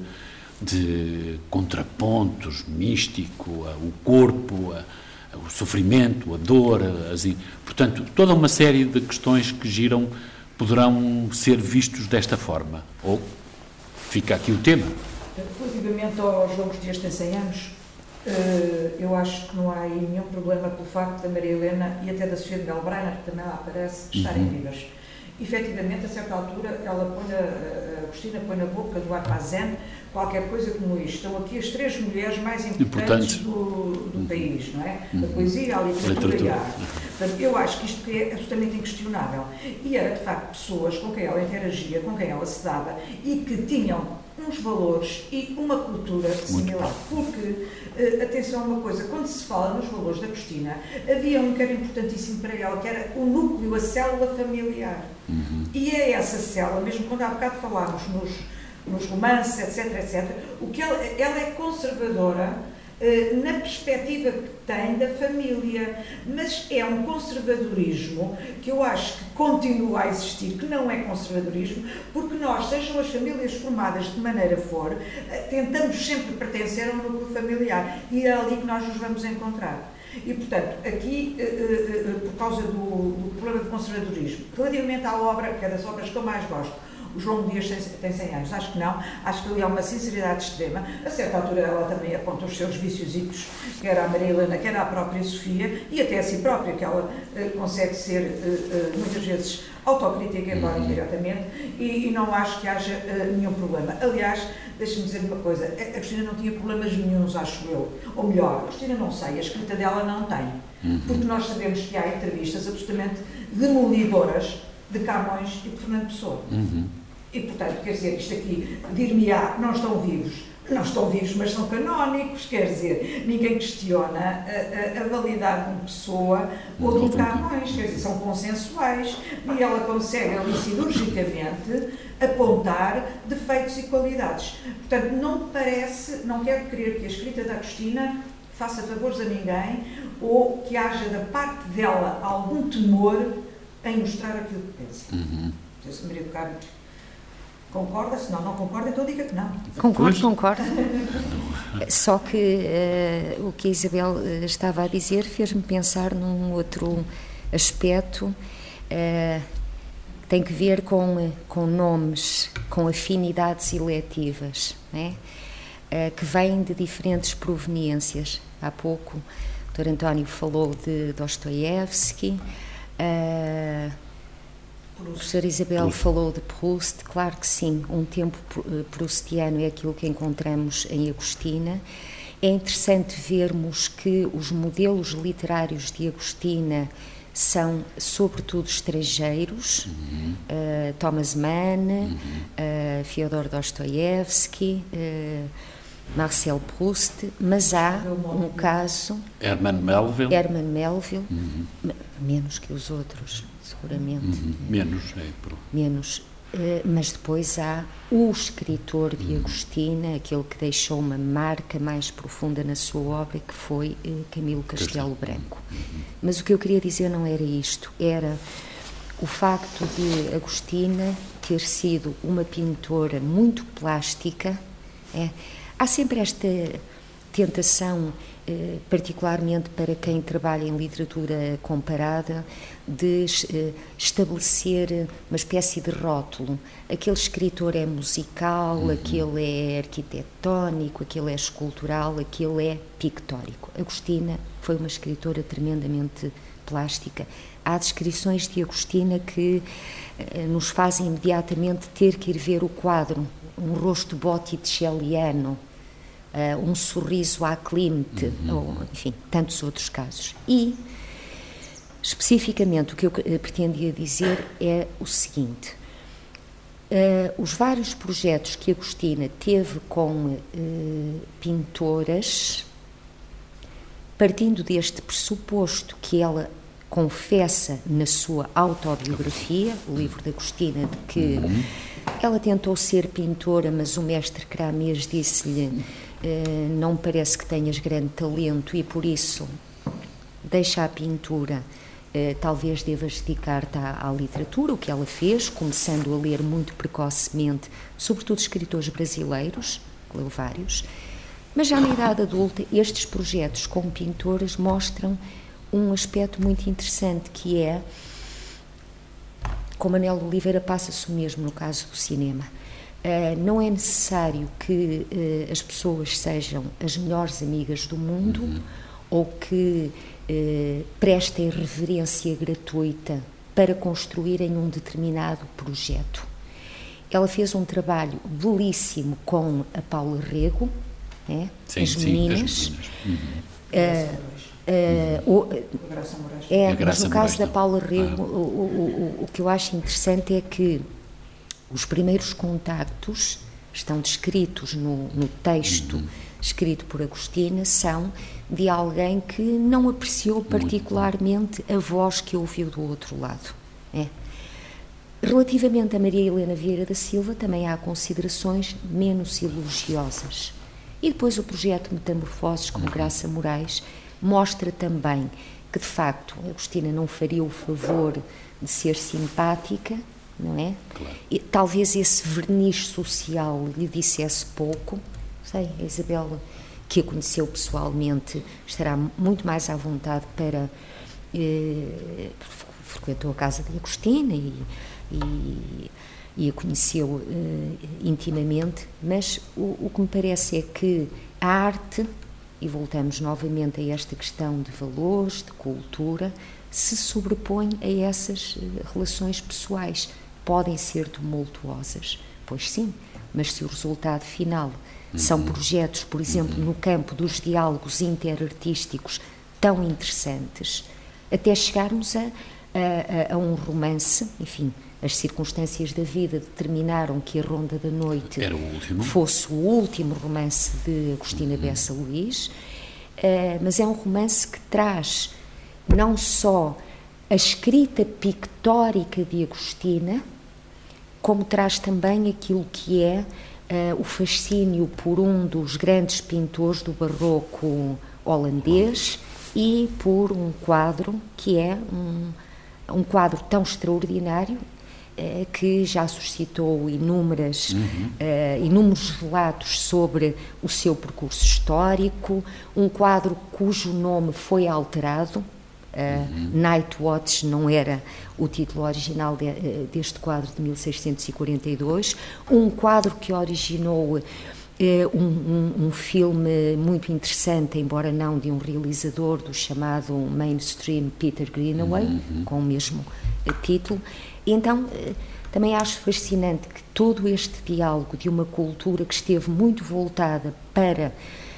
de contrapontos, místico, o corpo, o sofrimento, a dor, portanto, toda uma série de questões que giram poderão ser vistos desta forma. Ou fica aqui o tema. Relativamente aos Longos Dias tem 100 anos, eu acho que não há aí nenhum problema pelo facto da Maria Helena e até da Sofia de Galbrainer, que também lá aparece, estarem vivas. Efetivamente, a certa altura, ela a Agostina põe na boca do Arpazen qualquer coisa como isto. Estão aqui as 3 mulheres mais importantes do país, não é? A poesia, a literatura e a arte. Portanto, eu acho que isto é absolutamente inquestionável. E era, de facto, pessoas com quem ela interagia, com quem ela se dava e que tinham uns valores e uma cultura similar. Porque, atenção a uma coisa, quando se fala nos valores da Agostina, havia um que era importantíssimo para ela, que era o núcleo, a célula familiar. E é essa célula, mesmo quando há bocado falámos nos romances, etc., o que ela é conservadora na perspectiva que tem da família, mas é um conservadorismo que eu acho que continua a existir, que não é conservadorismo, porque nós, sejam as famílias formadas de maneira for, tentamos sempre pertencer a um núcleo familiar e é ali que nós nos vamos encontrar. E, portanto, aqui, por causa do problema de conservadorismo, relativamente à obra, que é das obras que eu mais gosto, Os Longos Dias tem 100 anos, acho que não, acho que ali há uma sinceridade extrema. A certa altura ela também aponta os seus viciosicos, quer a Maria Helena, quer a própria Sofia, e até a si própria, que ela consegue ser muitas vezes autocrítica, embora indiretamente, e não acho que haja nenhum problema. Aliás, deixe-me dizer uma coisa, a Agostina não tinha problemas nenhuns, acho eu, ou melhor, a Agostina não sei, a escrita dela não tem, porque nós sabemos que há entrevistas absolutamente demolidoras de Camões e de Fernando Pessoa. E, portanto, quer dizer, isto aqui, dir-me-á, não estão vivos, mas são canónicos, quer dizer, ninguém questiona a validade de uma Pessoa ou de um Camões, quer dizer, são consensuais, e ela consegue ali cirurgicamente apontar defeitos e qualidades. Portanto, não quero crer que a escrita da Agostina faça favores a ninguém ou que haja da parte dela algum temor em mostrar aquilo que pensa. Se Maria do Carmo concorda, se não concorda, então diga que não. Concordo. Só que o que a Isabel estava a dizer fez-me pensar num outro aspecto, tem que ver com nomes, com afinidades eletivas, né? Que vêm de diferentes proveniências. Há pouco o Dr. António falou de Dostoiévski, a professora Isabel falou de Proust. Claro que sim, um tempo proustiano é aquilo que encontramos em Agostina. É interessante vermos que os modelos literários de Agostina são sobretudo estrangeiros, Thomas Mann, Fyodor Dostoiévski, Marcel Proust, mas há um caso... Herman Melville, menos que os outros, seguramente. Menos. Mas depois há o escritor de Agostina, aquele que deixou uma marca mais profunda na sua obra, que foi Camilo Castelo Branco. Mas o que eu queria dizer não era isto, era o facto de Agostina ter sido uma pintora muito plástica. Há sempre esta tentação, particularmente para quem trabalha em literatura comparada, de estabelecer uma espécie de rótulo. Aquele escritor é musical, aquele é arquitetónico, aquele é escultural, aquele é pictórico. Agostina foi uma escritora tremendamente plástica. Há descrições de Agostina que nos fazem imediatamente ter que ir ver o quadro, um rosto botticelliano, um sorriso à Klimt, ou, enfim, tantos outros casos. E, especificamente, o que eu pretendia dizer é o seguinte: os vários projetos que Agostina teve com pintoras, partindo deste pressuposto que ela confessa na sua autobiografia, o livro de Agostina, de que ela tentou ser pintora, mas o mestre Cramés disse-lhe: não me parece que tenhas grande talento e por isso deixa a pintura talvez devas dedicar-te à literatura, o que ela fez, começando a ler muito precocemente, sobretudo escritores brasileiros, leu vários, mas já na idade adulta estes projetos como pintoras mostram um aspecto muito interessante, que é, com Manuel Oliveira passa-se o mesmo no caso do cinema. Não é necessário que as pessoas sejam as melhores amigas do mundo ou que prestem reverência gratuita para construírem um determinado projeto. Ela fez um trabalho belíssimo com a Paula Rego, as meninas. Mas no caso da Paula Rego, o que eu acho interessante é que os primeiros contactos estão descritos no texto escrito por Agostina, são de alguém que não apreciou particularmente a voz que ouviu do outro lado. Relativamente a Maria Helena Vieira da Silva, também há considerações menos elogiosas. E depois o projeto Metamorfoses, com Graça Moraes, mostra também que, de facto, a Agostina não faria o favor de ser simpática, não é? Claro. E, talvez esse verniz social lhe dissesse pouco. Sei, a Isabel, que a conheceu pessoalmente, estará muito mais à vontade para... frequentou a casa de Agostina e a conheceu intimamente, mas o que me parece é que a arte, e voltamos novamente a esta questão de valores, de cultura, se sobrepõe a essas relações pessoais. Podem ser tumultuosas, pois sim, mas se o resultado final são projetos, por exemplo, no campo dos diálogos interartísticos tão interessantes, até chegarmos a um romance, enfim, as circunstâncias da vida determinaram que a Ronda da Noite fosse o último romance de Agostina Bessa Luís, mas é um romance que traz não só a escrita pictórica de Agostina, como traz também aquilo que é o fascínio por um dos grandes pintores do barroco holandês e por um quadro que é um quadro tão extraordinário que já suscitou inúmeros relatos sobre o seu percurso histórico, um quadro cujo nome foi alterado. Night Watch não era o título original deste quadro de 1642, um quadro que originou um filme muito interessante, embora não de um realizador do chamado mainstream Peter Greenaway, com o mesmo título. Então, também acho fascinante que todo este diálogo de uma cultura que esteve muito voltada para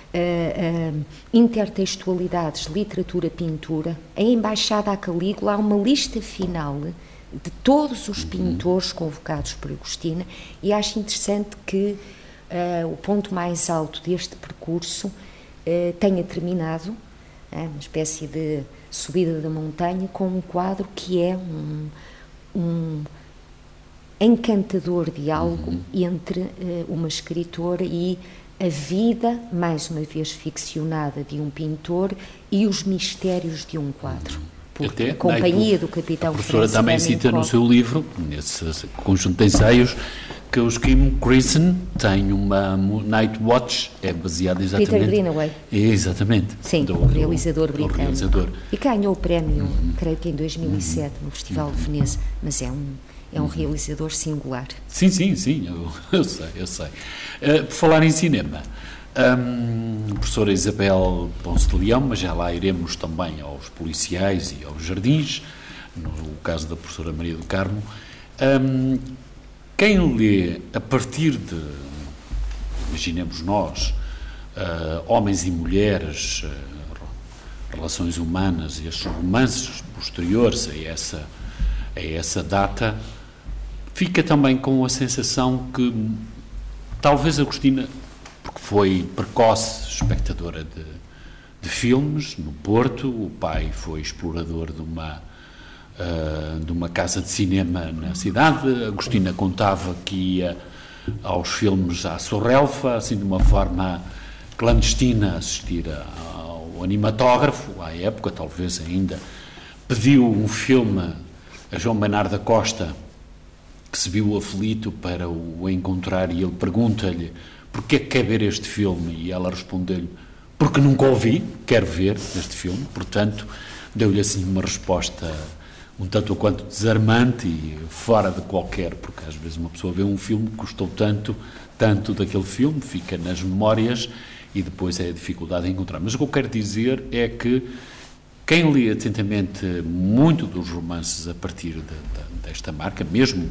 intertextualidades, literatura, pintura, a Embaixada à Calígula, há uma lista final de todos os pintores convocados por Agostina, e acho interessante que o ponto mais alto deste percurso tenha terminado, uma espécie de subida da montanha, com um quadro que é um encantador diálogo entre uma escritora e a vida, mais uma vez ficcionada, de um pintor e os mistérios de um quadro. Porque a companhia do capitão... A professora também cita no seu livro, nesse conjunto de ensaios, que o Kim Crimson tem uma Night Watch, é baseada exatamente... Peter Greenaway. Exatamente. Sim, o realizador britânico. E ganhou o prémio, creio que em 2007, no Festival de Veneza, mas é um realizador singular. Sim, eu sei. Por falar em cinema, a professora Isabel Ponce de Leão, mas já lá iremos também aos policiais e aos jardins, no caso da professora Maria do Carmo. Quem lê a partir de, imaginemos nós, homens e mulheres, relações humanas e estes romances posteriores a essa data, fica também com a sensação que talvez Agostina, porque foi precoce espectadora de filmes no Porto, o pai foi explorador de uma casa de cinema na cidade, Agostina contava que ia aos filmes à Sorrelfa, assim de uma forma clandestina, assistir ao animatógrafo, à época talvez ainda pediu um filme a João Bernardo da Costa, que se viu aflito para o encontrar, e ele pergunta-lhe: porquê que quer ver este filme? E ela respondeu-lhe: porque nunca o vi, quero ver este filme. Portanto, deu-lhe assim uma resposta um tanto ou quanto desarmante e fora de qualquer, porque às vezes uma pessoa vê um filme que gostou tanto daquele filme, fica nas memórias e depois é a dificuldade de encontrar. Mas o que eu quero dizer é que quem lê atentamente muito dos romances a partir desta marca, mesmo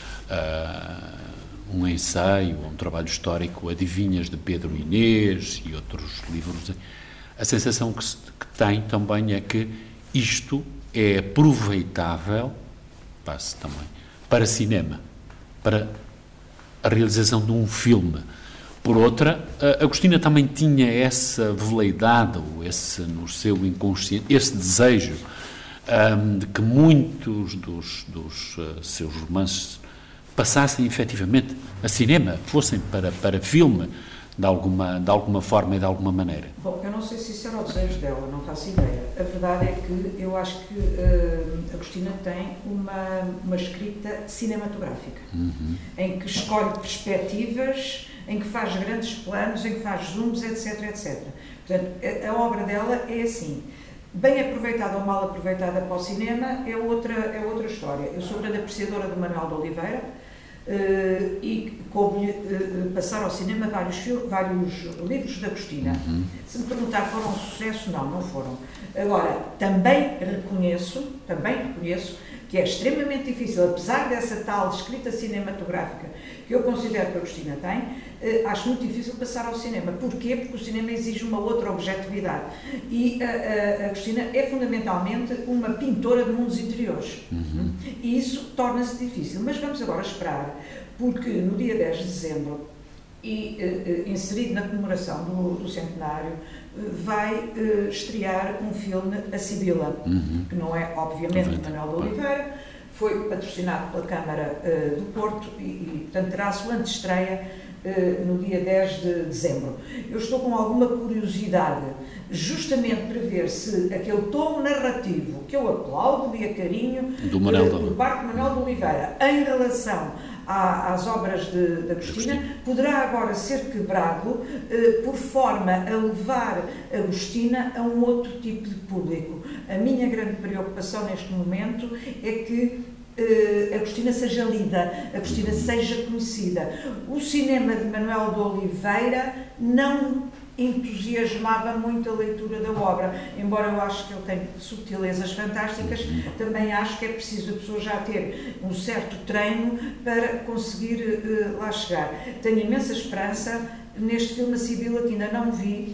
um ensaio, um trabalho histórico, Adivinhas de Pedro Inês e outros livros, a sensação que tem também é que isto é aproveitável, passe também, para cinema, para a realização de um filme. Por outra, a Agostina também tinha essa veleidade, ou esse, no seu inconsciente, esse desejo de que muitos dos seus romances passassem efetivamente a cinema, fossem para filme, de alguma forma e de alguma maneira. Bom, eu não sei se isso era o desejo dela, não faço ideia. A verdade é que eu acho que a Agostina tem uma escrita cinematográfica, em que escolhe perspectivas, em que faz grandes planos, em que faz zooms, etc, etc. Portanto, a obra dela é assim. Bem aproveitada ou mal aproveitada para o cinema é outra história. Eu sou grande apreciadora do Manuel de Oliveira e coube-lhe passar ao cinema vários livros da Agostina. Se me perguntar, foram um sucesso? Não foram. Agora, também reconheço que é extremamente difícil, apesar dessa tal escrita cinematográfica que eu considero que a Agostina tem, acho muito difícil passar ao cinema. Porquê? Porque o cinema exige uma outra objetividade. E a Agostina é fundamentalmente uma pintora de mundos interiores. E isso torna-se difícil. Mas vamos agora esperar, porque no dia 10 de dezembro, e inserido na comemoração do centenário, vai estrear um filme, A Sibila, que não é, obviamente, de Manuel de Oliveira, foi patrocinado pela Câmara do Porto e, portanto, terá a sua antestreia no dia 10 de dezembro. Eu estou com alguma curiosidade, justamente para ver se aquele tom narrativo que eu aplaudo e a carinho do Barco Manuel de Oliveira em relação às obras de Agostina, poderá agora ser quebrado por forma a levar a Agostina a um outro tipo de público. A minha grande preocupação neste momento é que Agostina seja lida, Agostina seja conhecida. O cinema de Manuel de Oliveira não entusiasmava muito a leitura da obra, embora eu acho que ele tem subtilezas fantásticas, também acho que é preciso a pessoa já ter um certo treino para conseguir lá chegar. Tenho imensa esperança neste filme, A Sibila, que ainda não vi.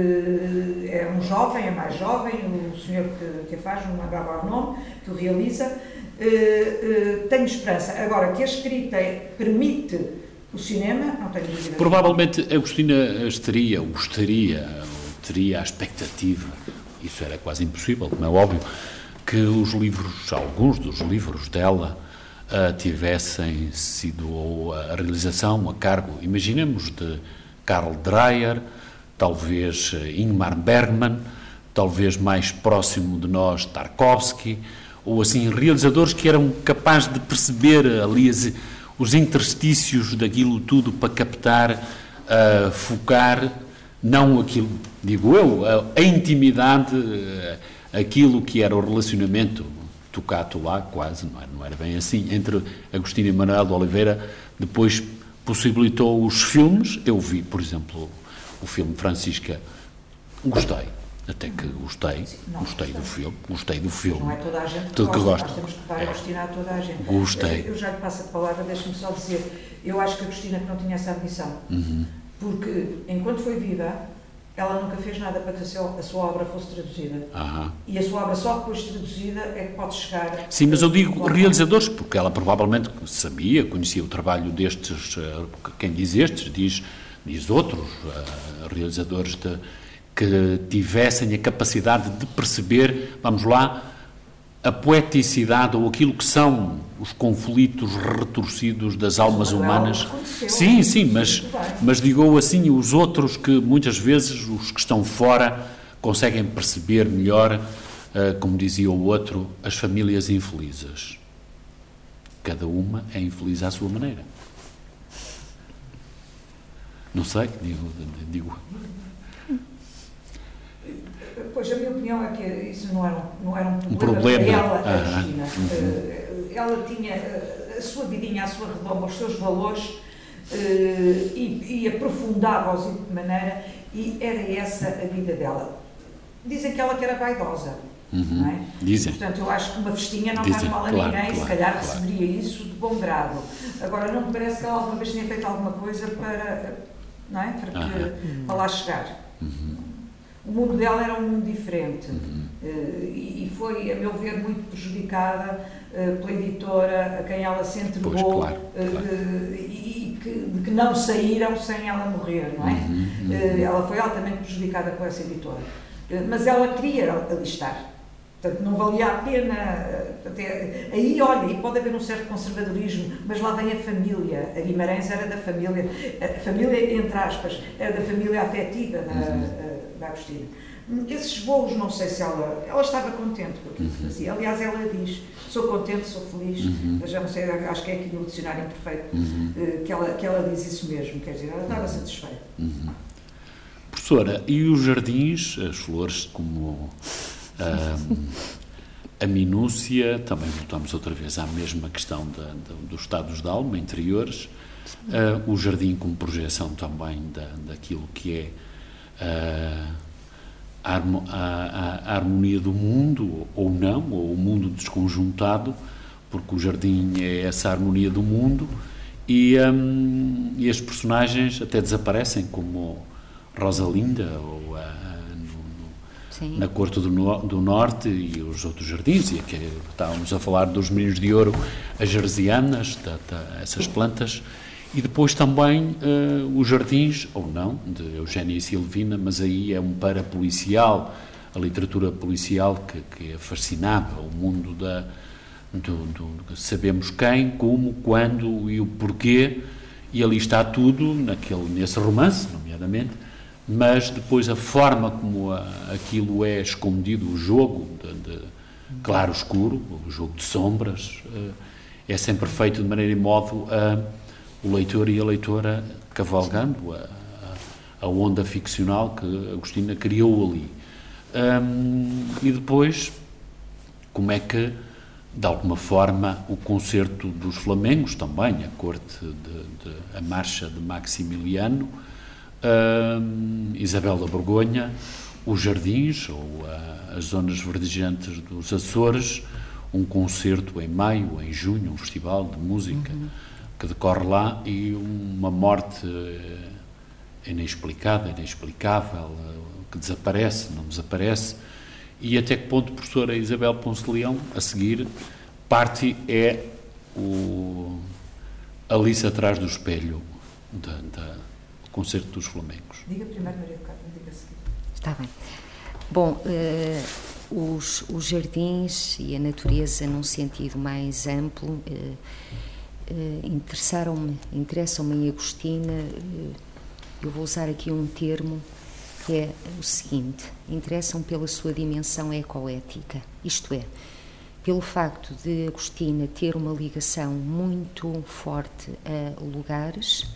É um jovem, é mais jovem, o senhor que a faz, não me lembro agora o nome, que o realiza. Tenho esperança. Agora, que a escrita permite o cinema, não tenho dúvida. Provavelmente a Agostina teria a expectativa, isso era quase impossível, como é óbvio, que alguns dos livros dela tivessem sido a realização a cargo, imaginemos, de Karl Dreyer, talvez Ingmar Bergman, talvez mais próximo de nós Tarkovsky, ou assim, realizadores que eram capazes de perceber ali os interstícios daquilo tudo para captar, focar, não aquilo, digo eu, a intimidade, aquilo que era o relacionamento tocato lá, quase, não era bem assim, entre Agostina e Manuel de Oliveira. Depois possibilitou os filmes. Eu vi, por exemplo, o filme Francisca, gostei. Até que gostei do filme. Não é toda a gente que tudo gosta, que nós temos que dar a Agostina a toda a gente. Gostei. Eu já lhe passo a palavra, deixe-me só dizer, eu acho que a Agostina não tinha essa ambição, porque enquanto foi viva, ela nunca fez nada para que a sua obra fosse traduzida. E a sua obra só depois traduzida é que pode chegar... Sim, mas eu digo realizadores, porque ela provavelmente conhecia o trabalho destes, quem diz estes, diz outros realizadores que tivessem a capacidade de perceber, vamos lá, a poeticidade ou aquilo que são os conflitos retorcidos das almas humanas. Sim, mas digo assim, os outros que muitas vezes, os que estão fora, conseguem perceber melhor como dizia o outro, as famílias infelizes. Cada uma é infeliz à sua maneira. Não sei, digo. Pois, a minha opinião é que isso não era um problema para ela, a Cristina. Ela tinha a sua vidinha à sua redoma, os seus valores, e aprofundava-os de maneira, e era essa a vida dela. Dizem que ela que era vaidosa, não é? Dizem. Portanto, eu acho que uma festinha não faz mal a ninguém, se calhar receberia isso de bom grado. Agora, não me parece que ela alguma vez tenha feito alguma coisa para, não é? Para lá chegar. O mundo dela era um mundo diferente, e foi, a meu ver, muito prejudicada pela editora a quem ela se entregou, e de que não saíram sem ela morrer, não é? Ela foi altamente prejudicada com essa editora, mas ela queria ali estar. Portanto, não valia a pena, até, aí, olha, e pode haver um certo conservadorismo, mas lá vem a família. A Guimarães era da família, a família, entre aspas, era da família afetiva da Agostina. Esses voos, não sei se ela estava contente com aquilo que fazia. Aliás, ela diz, sou contente, sou feliz, mas já não sei, acho que é aqui no dicionário imperfeito que ela diz isso mesmo, quer dizer, ela estava satisfeita. Professora, e os jardins, as flores como... a minúcia, também voltamos outra vez à mesma questão dos estados de alma interiores, o jardim como projeção também daquilo que é a harmonia do mundo, ou não, ou o mundo desconjuntado, porque o jardim é essa harmonia do mundo, e as personagens até desaparecem, como Rosalinda, ou na Corte do Norte, e os outros jardins, e aqui estávamos a falar dos Meninos de Ouro, as jarzianas, essas plantas, e depois também os jardins, ou não, de Eugénia e Silvina, mas aí é um parapolicial, a literatura policial que fascinava, o mundo do sabemos quem, como, quando e o porquê, e ali está tudo, nesse romance, nomeadamente, mas depois a forma como aquilo é escondido, o jogo de claro-escuro, o jogo de sombras, é sempre feito de maneira e modo o leitor e a leitora cavalgando a onda ficcional que Agostina criou ali. E depois, como é que, de alguma forma, o concerto dos Flamengos também, a corte, a marcha de Maximiliano, Isabel da Borgonha, os jardins ou as zonas verdejantes dos Açores, um concerto em maio, em junho, um festival de música que decorre lá, e uma morte inexplicável, que desaparece, não desaparece, e até que ponto, professora Isabel Ponce de Leão, a seguir, parte é Alice atrás do espelho da Concerto dos Flamengos. Diga primeiro, Maria do Carmo, diga a seguir. Está bem. Bom, os jardins e a natureza num sentido mais amplo interessam-me em Agostina. Eu vou usar aqui um termo que é o seguinte: interessam pela sua dimensão ecoética, isto é, pelo facto de Agostina ter uma ligação muito forte a lugares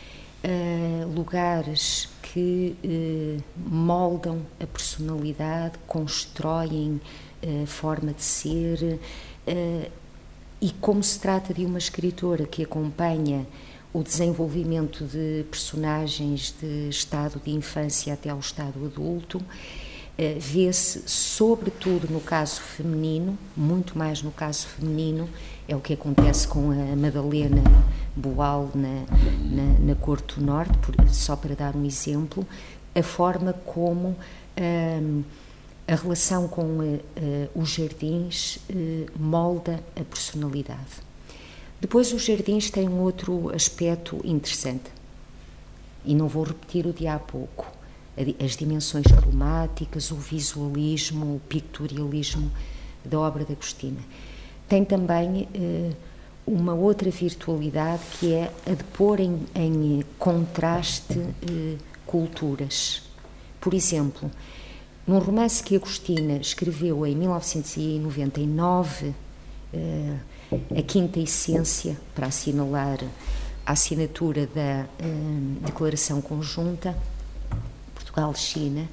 que moldam a personalidade, constroem a forma de ser, e como se trata de uma escritora que acompanha o desenvolvimento de personagens de estado de infância até ao estado adulto, vê-se, sobretudo no caso feminino, muito mais no caso feminino, é o que acontece com a Madalena Boal na Corte do Norte, só para dar um exemplo, a forma como a relação com os jardins molda a personalidade. Depois, os jardins têm um outro aspecto interessante, e não vou repetir o de há pouco, as dimensões cromáticas, o visualismo, o pictorialismo da obra de Agostina. Tem também uma outra virtualidade, que é a de pôr em contraste culturas. Por exemplo, Num romance que Agostina escreveu em 1999, A Quinta Essência, para assinalar a assinatura da Declaração Conjunta Portugal-China,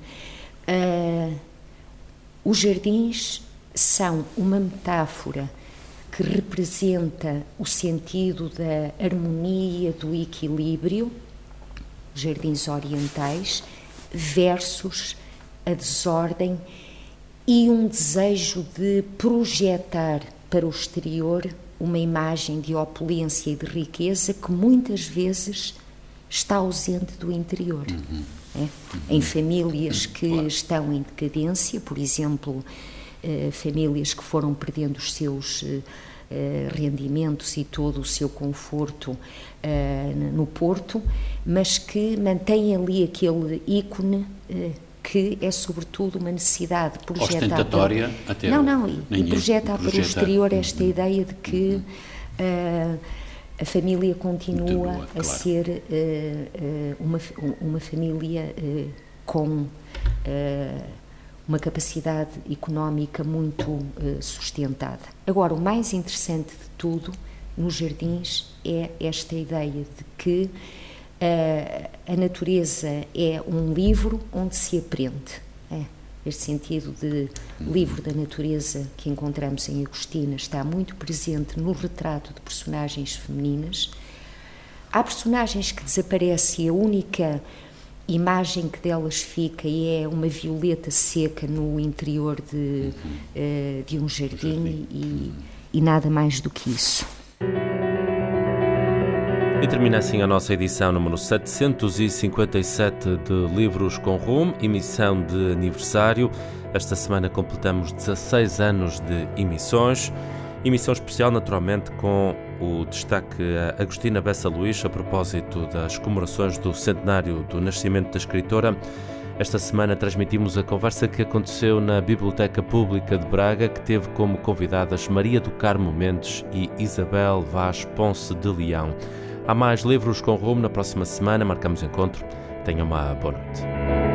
os jardins são uma metáfora que representa o sentido da harmonia, do equilíbrio, jardins orientais, versus a desordem e um desejo de projetar para o exterior uma imagem de opulência e de riqueza que muitas vezes está ausente do interior. Em famílias que estão em decadência, por exemplo, famílias que foram perdendo os seus rendimentos e todo o seu conforto no Porto, mas que mantêm ali aquele ícone que é sobretudo uma necessidade projetada. Ostentatória até. E projeta para o exterior esta ideia de que a família continua a ser uma família com uma capacidade económica muito sustentada. Agora, o mais interessante de tudo nos jardins é esta ideia de que a natureza é um livro onde se aprende. Este sentido de livro da natureza que encontramos em Agostina está muito presente no retrato de personagens femininas. Há personagens que desaparecem e a única imagem que delas fica é uma violeta seca no interior de um jardim e nada mais do que isso. E termina assim a nossa edição número 757 de Livros com Rumo, emissão de aniversário. Esta semana completamos 16 anos de emissões. Emissão especial, naturalmente, com o destaque a Agostina Bessa Luís a propósito das comemorações do centenário do nascimento da escritora. Esta semana transmitimos a conversa que aconteceu na Biblioteca Pública de Braga, que teve como convidadas Maria do Carmo Mendes e Isabel Vaz Ponce de Leão. Há mais Livros com Rumo na próxima semana. Marcamos encontro. Tenha uma boa noite.